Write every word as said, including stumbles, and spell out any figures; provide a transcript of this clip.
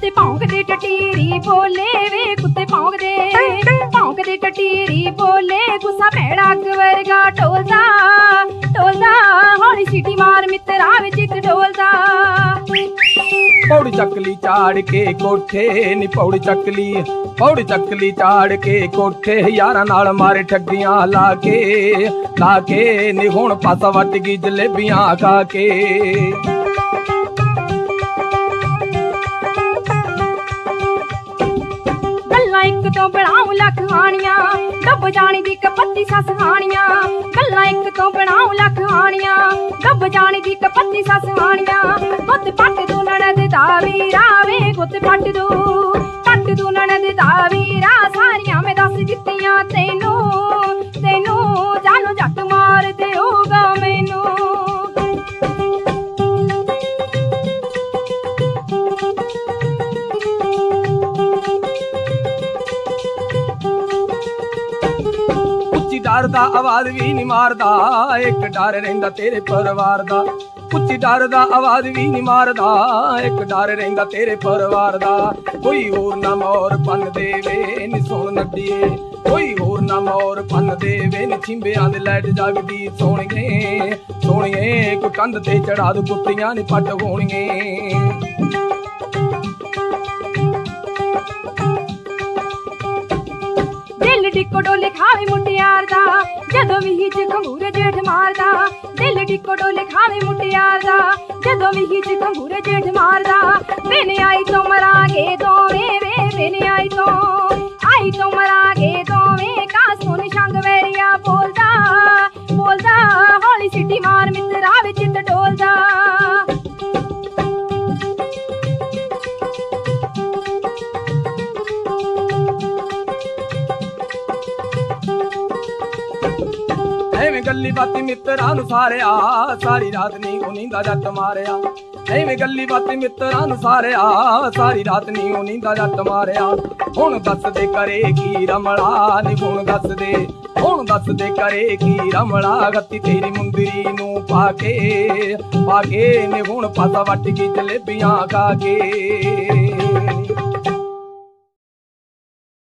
कुत्ते भौंकदे टटीरी बोले वे कुत्ते भौंकदे भौंकदे टटीरी बोले गुस्सा भैड़ा अग वर्गा ढोलदा ढोलदा हौली सीटी मार मित्तरा वे चित ढोलदा पौड़ी चकली चाड़ के कोठे नी पौड़ी चकली पौड़ी चकली चाड़ के कोठे यारा नाल मारे ठगियां लाके लाके नी हुण पासा वट गई जलेबियां खा के गल्लां इक तो बनाऊं लख हानियां डुब जानी दी कपत्ती सस हानियां गल्लां इक तो बनाऊं लख हानियां डुब जानी दी कपत्ती सस हानियां गुੱਤ पट दू ननद दा वीरा वे गुੱਤ पट दू पट दू ननद दा वीरा सारियां मैं दस दित्तियां तैनू तैनू जानू जट मार देऊगा मैनू डर दा आवाज भी नहीं मारदा एक डर रहिंदा तेरे परिवार दा उच्ची डर दा आवाज भी नहीं मारदा एक डर रहिंदा तेरे परिवार दा कोई होर ना मोर पन देवे नी सुन नड्डीए कोई होर ना मोर पन देवे नी छिंबियां दे लैट जगदी सोहणिए सोहणिए कोई कंध ते चढ़ा दू कुत्तियां नी पट होणिए डिक्को डोले खावे मुटियार दा जदों भी हिच खंगूरे जेठ मारदा दिल डिक्को डोले खावे मुटियार दा जदों भी हिच खंगूरे जेठ मारदा बिन आई तो मरांगे दोवें वे बिन आई तो आई तो मरांगे दोवें का सुन शंग वैरिया बोलदा बोलदा हौली सिटी मार मित्तरा वे चित डोलदा ਐਵੇਂ ਗੱਲੀ ਬਾਤੀ ਮਿੱਤਰਾਂ ਨੂੰ ਸਾਰਿਆ ਸਾਰੀ ਰਾਤ ਨੀ ਉਹ ਨੀਂਦਾ ਜੱਟ ਮਾਰਿਆ ਐਵੇਂ ਗੱਲੀ ਬਾਤੀ ਮਿੱਤਰਾਂ ਨੂੰ ਸਾਰਿਆ ਸਾਰੀ ਰਾਤ ਨੀ ਉਹ ਨੀਂਦਾ ਜੱਟ ਮਾਰਿਆ ਹੁਣ ਦੱਸ ਦੇ ਕਰੇ ਕੀ ਰਮਲਾ ਨੀ ਹੁਣ ਦੱਸ ਦੇ ਹੁਣ ਦੱਸ ਦੇ ਕਰੇ ਕੀ ਰਮਲਾ ਗੱਤੀ ਤੇਰੀ ਮੁੰਦਰੀ ਨੂੰ ਪਾ ਕੇ ਪਾ ਕੇ ਨੀ ਹੁਣ ਪਾਸਾ ਵੱਟ ਗਈ ਜਲੇਬੀਆਂ ਖਾ ਕੇ